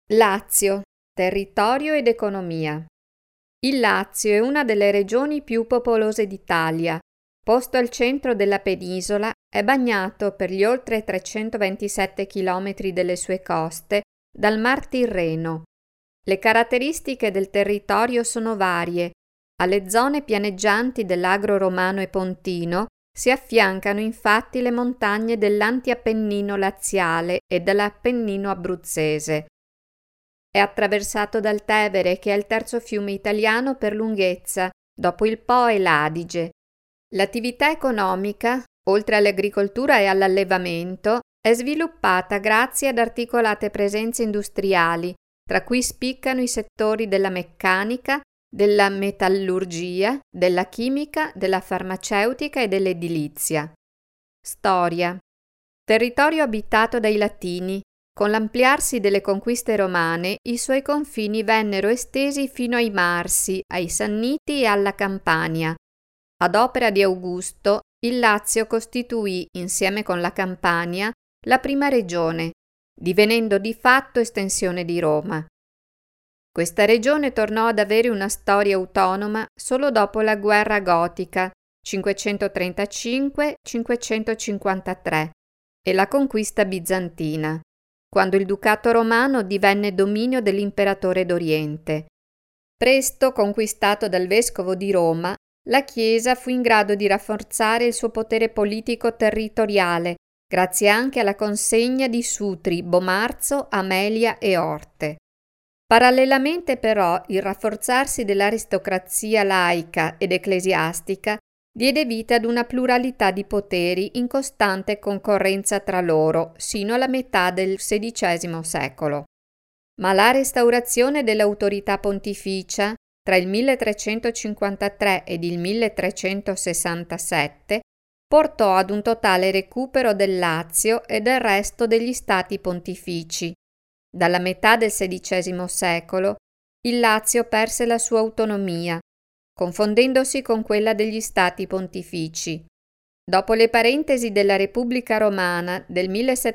Lazio, territorio ed economia. Il Lazio è una delle regioni più popolose d'Italia. Posto al centro della penisola, è bagnato per gli oltre 327 chilometri delle sue coste dal Mar Tirreno. Le caratteristiche del territorio sono varie. Alle zone pianeggianti dell'Agro Romano e Pontino si affiancano infatti le montagne dell'Antiappennino laziale e dell'Appennino abruzzese. È attraversato dal Tevere, che è il terzo fiume italiano per lunghezza, dopo il Po e l'Adige. L'attività economica, oltre all'agricoltura e all'allevamento, è sviluppata grazie ad articolate presenze industriali, tra cui spiccano i settori della meccanica, della metallurgia, della chimica, della farmaceutica e dell'edilizia. Storia. Territorio abitato dai Latini. Con l'ampliarsi delle conquiste romane, i suoi confini vennero estesi fino ai Marsi, ai Sanniti e alla Campania. Ad opera di Augusto, il Lazio costituì, insieme con la Campania, la prima regione, divenendo di fatto estensione di Roma. Questa regione tornò ad avere una storia autonoma solo dopo la guerra gotica, 535-553, e la conquista bizantina, quando il Ducato romano divenne dominio dell'imperatore d'Oriente. Presto conquistato dal vescovo di Roma, la Chiesa fu in grado di rafforzare il suo potere politico territoriale, grazie anche alla consegna di Sutri, Bomarzo, Amelia e Orte. Parallelamente però il rafforzarsi dell'aristocrazia laica ed ecclesiastica diede vita ad una pluralità di poteri in costante concorrenza tra loro, sino alla metà del XVI secolo. Ma la restaurazione dell'autorità pontificia, tra il 1353 ed il 1367, portò ad un totale recupero del Lazio e del resto degli stati pontifici. Dalla metà del XVI secolo, il Lazio perse la sua autonomia, confondendosi con quella degli stati pontifici. Dopo le parentesi della Repubblica Romana del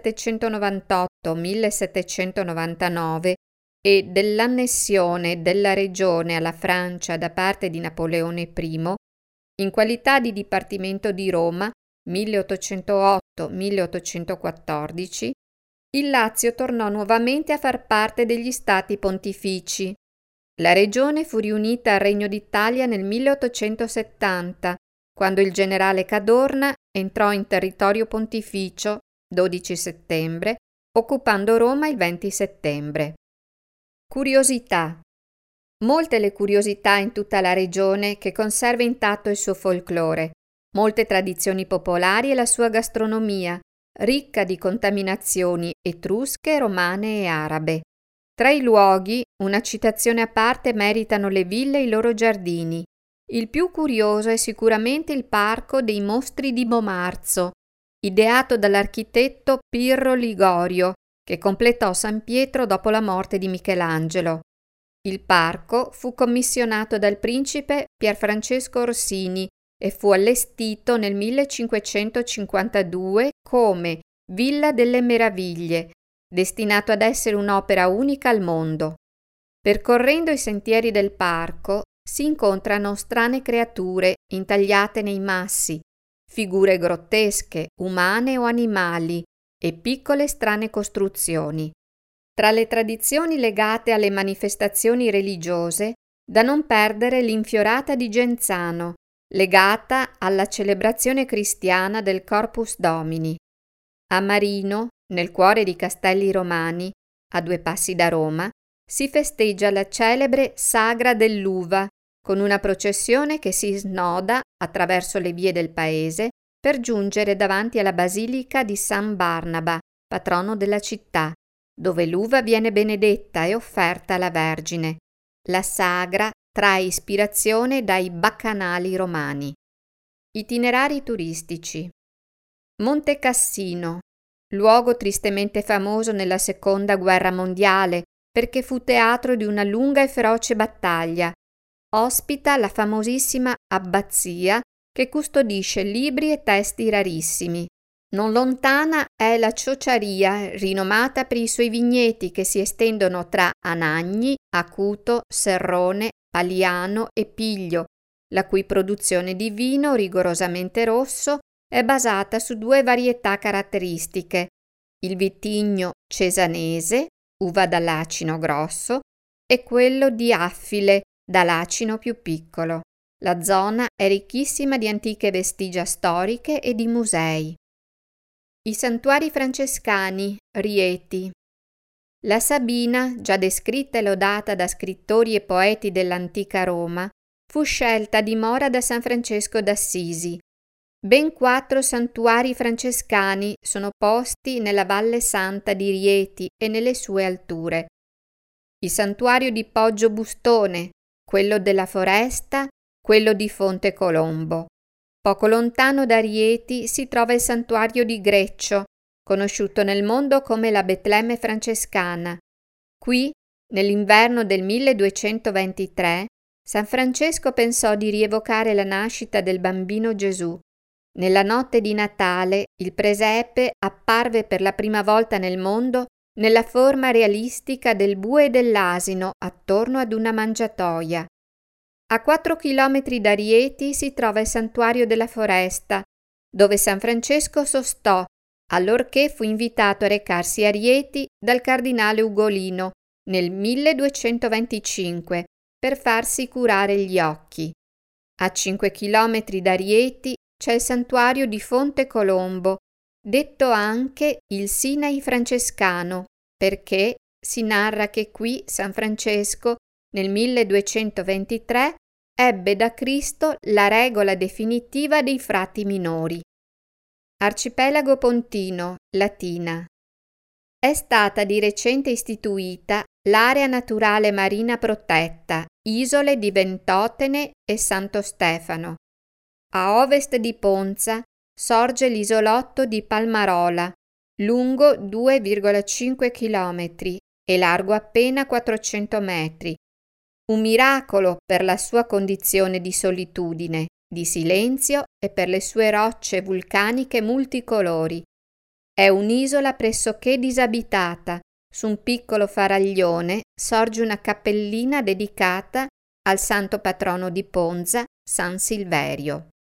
1798-1799 e dell'annessione della regione alla Francia da parte di Napoleone I, in qualità di Dipartimento di Roma 1808-1814, il Lazio tornò nuovamente a far parte degli stati pontifici. La regione fu riunita al Regno d'Italia nel 1870, quando il generale Cadorna entrò in territorio pontificio 12 settembre, occupando Roma il 20 settembre. Curiosità. Molte le curiosità in tutta la regione che conserva intatto il suo folklore, molte tradizioni popolari e la sua gastronomia, ricca di contaminazioni etrusche, romane e arabe. Tra i luoghi, una citazione a parte meritano le ville e i loro giardini. Il più curioso è sicuramente il Parco dei Mostri di Bomarzo, ideato dall'architetto Pirro Ligorio, che completò San Pietro dopo la morte di Michelangelo. Il parco fu commissionato dal principe Pierfrancesco Orsini e fu allestito nel 1552 come Villa delle Meraviglie, destinato ad essere un'opera unica al mondo. Percorrendo i sentieri del parco si incontrano strane creature intagliate nei massi, figure grottesche, umane o animali, e piccole strane costruzioni. Tra le tradizioni legate alle manifestazioni religiose, da non perdere l'infiorata di Genzano, legata alla celebrazione cristiana del Corpus Domini. A Marino, nel cuore di Castelli Romani, a 2 passi da Roma, si festeggia la celebre Sagra dell'Uva, con una processione che si snoda attraverso le vie del paese per giungere davanti alla Basilica di San Barnaba, patrono della città, dove l'uva viene benedetta e offerta alla Vergine. La sagra trae ispirazione dai baccanali romani. Itinerari turistici. Monte Cassino, luogo tristemente famoso nella Seconda Guerra Mondiale perché fu teatro di una lunga e feroce battaglia. Ospita la famosissima abbazia che custodisce libri e testi rarissimi. Non lontana è la Ciociaria, rinomata per i suoi vigneti che si estendono tra Anagni, Acuto, Serrone, Paliano e Piglio, la cui produzione di vino rigorosamente rosso è basata su due varietà caratteristiche: il vitigno cesanese, uva da lacino grosso, e quello di Affile, da lacino più piccolo. La zona è ricchissima di antiche vestigia storiche e di musei. I santuari francescani, Rieti. La Sabina, già descritta e lodata da scrittori e poeti dell'antica Roma, fu scelta dimora da San Francesco d'Assisi. Ben 4 santuari francescani sono posti nella Valle Santa di Rieti e nelle sue alture. Il santuario di Poggio Bustone, quello della Foresta, quello di Fonte Colombo. Poco lontano da Rieti si trova il santuario di Greccio, conosciuto nel mondo come la Betlemme francescana. Qui, nell'inverno del 1223, San Francesco pensò di rievocare la nascita del bambino Gesù. Nella notte di Natale il presepe apparve per la prima volta nel mondo nella forma realistica del bue e dell'asino attorno ad una mangiatoia. A 4 chilometri da Rieti si trova il santuario della Foresta, dove San Francesco sostò, allorché fu invitato a recarsi a Rieti dal cardinale Ugolino nel 1225 per farsi curare gli occhi. A 5 chilometri da Rieti c'è il santuario di Fonte Colombo, detto anche il Sinai francescano, perché si narra che qui San Francesco nel 1223 ebbe da Cristo la regola definitiva dei frati minori. Arcipelago Pontino, Latina. È stata di recente istituita l'area naturale marina protetta Isole di Ventotene e Santo Stefano. A ovest di Ponza sorge l'isolotto di Palmarola, lungo 2,5 km e largo appena 400 metri. Un miracolo per la sua condizione di solitudine, di silenzio e per le sue rocce vulcaniche multicolori. È un'isola pressoché disabitata. Su un piccolo faraglione sorge una cappellina dedicata al santo patrono di Ponza, San Silverio.